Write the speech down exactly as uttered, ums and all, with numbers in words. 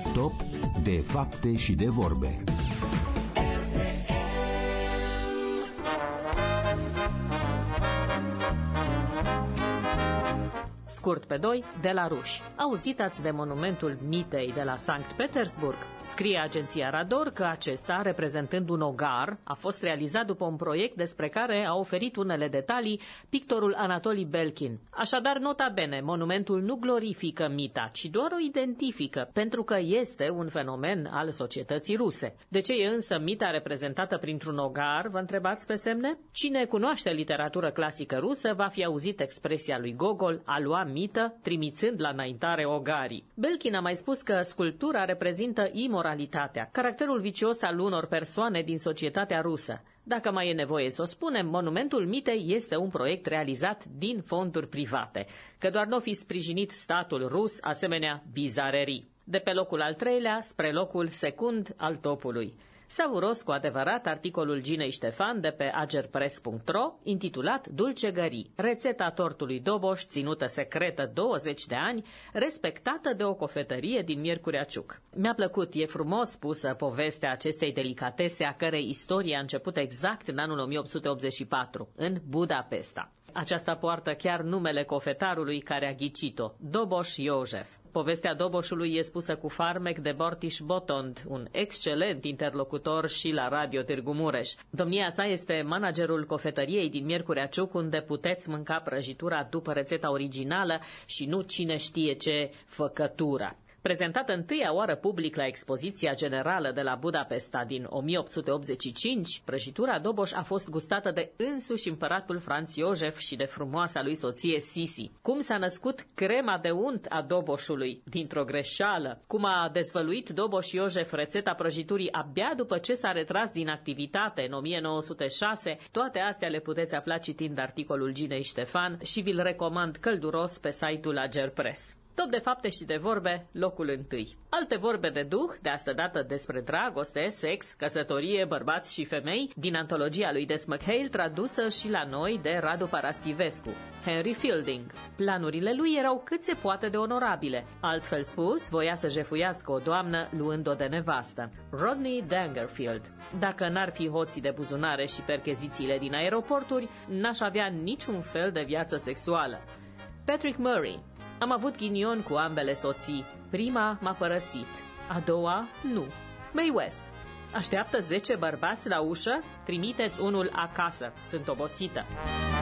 Top de fapte și de vorbe. Scurt pe doi, de la ruși. Auzitați de monumentul mitei de la Sankt Petersburg? Scrie agenția Rador că acesta, reprezentând un ogar, a fost realizat după un proiect despre care a oferit unele detalii pictorul Anatoli Belkin. Așadar, nota bene, monumentul nu glorifică mita, ci doar o identifică, pentru că este un fenomen al societății ruse. De ce e însă mita reprezentată printr-un ogar, vă întrebați pe semne? Cine cunoaște literatură clasică rusă va fi auzit expresia lui Gogol, a lua mită, trimițând la înaintare ogarii. Belkin a mai spus că sculptura reprezintă imoralitatea, caracterul vicios al unor persoane din societatea rusă. Dacă mai e nevoie să o spunem, monumentul mitei este un proiect realizat din fonduri private, că doar nu o fi sprijinit statul rus asemenea bizarerii. De pe locul al treilea spre locul secund al topului. Savuros cu adevărat articolul Ginei Ștefan de pe agerpress punct ro, intitulat Dulcegării, rețeta tortului Doboș, ținută secretă douăzeci de ani, respectată de o cofetărie din Miercurea Ciuc. Mi-a plăcut, e frumos spusă povestea acestei delicatese, a cărei istorie a început exact în anul o mie opt sute optzeci și patru, în Budapesta. Aceasta poartă chiar numele cofetarului care a ghicit-o, Doboș Iosef. Povestea Doboșului e spusă cu farmec de Bortiș Botond, un excelent interlocutor și la Radio Târgu Mureș. Domnia sa este managerul cofetăriei din Miercurea Ciuc, unde puteți mânca prăjitura după rețeta originală și nu cine știe ce făcătură. Prezentată întâia oară public la expoziția generală de la Budapesta din o mie opt sute optzeci și cinci, prăjitura Doboș a fost gustată de însuși împăratul Franz Iosef și de frumoasa lui soție Sisi. Cum s-a născut crema de unt a Doboșului? Dintr-o greșeală. Cum a dezvăluit Doboș Iosef rețeta prăjiturii abia după ce s-a retras din activitate în o mie nouă sute șase, toate astea le puteți afla citind articolul Ginei Ștefan și vi-l recomand călduros pe site-ul Agerpress. Top de fapte și de vorbe, locul întâi. Alte vorbe de duh, de asta dată despre dragoste, sex, căsătorie, bărbați și femei, din antologia lui Des McHale, tradusă și la noi de Radu Paraschivescu. Henry Fielding. Planurile lui erau cât se poate de onorabile. Altfel spus, voia să jefuiască o doamnă luând-o de nevastă. Rodney Dangerfield. Dacă n-ar fi hoții de buzunare și perchezițiile din aeroporturi, n-aș avea niciun fel de viață sexuală. Patrick Murray. Am avut ghinion cu ambele soții. Prima m-a părăsit, a doua nu. Mae West. Așteaptă zece bărbați la ușă? Trimiteți unul acasă, sunt obosită.